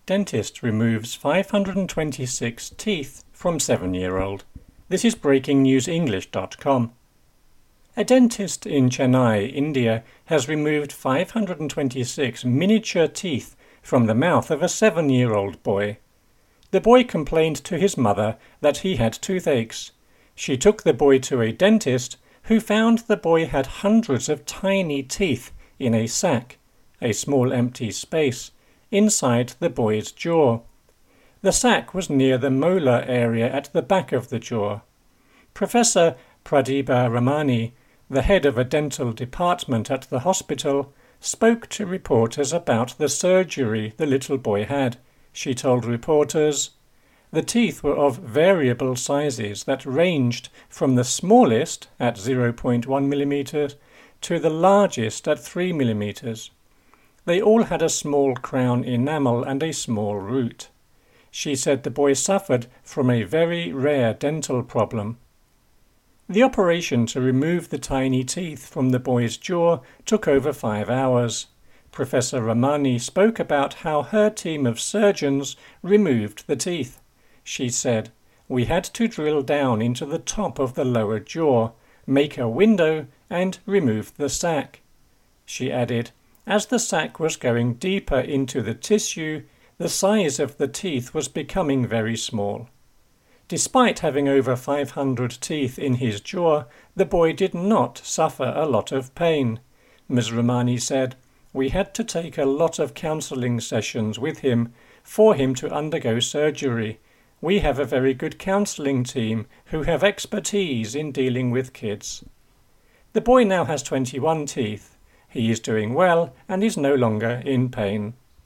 Dentist removes 526 teeth from 7-year-old. This is breakingnewsenglish.com. A dentist in Chennai, India, has removed 526 miniature teeth from the mouth of a 7-year-old boy. The boy complained to his mother that he had toothaches. She took the boy to a dentist who found the boy had hundreds of tiny teeth in a sac, a small empty space, inside the boy's jaw. The sac was near the molar area at the back of the jaw. Professor Pradibha Ramani, the head of a dental department at the hospital, spoke to reporters about the surgery the little boy had. She told reporters, "The teeth were of variable sizes that ranged from the smallest at 0.1 millimeters to the largest at 3 millimeters. They all had a small crown enamel and a small root." She said the boy suffered from a very rare dental problem. The operation to remove the tiny teeth from the boy's jaw took over 5 hours. Professor Ramani spoke about how her team of surgeons removed the teeth. She said, "We had to drill down into the top of the lower jaw, make a window, and remove the sac." She added, "As the sac was going deeper into the tissue, the size of the teeth was becoming very small." Despite having over 500 teeth in his jaw, the boy did not suffer a lot of pain. Ms. Ramani said, "We had to take a lot of counselling sessions with him for him to undergo surgery. We have a very good counselling team who have expertise in dealing with kids." The boy now has 21 teeth. He is doing well and is no longer in pain.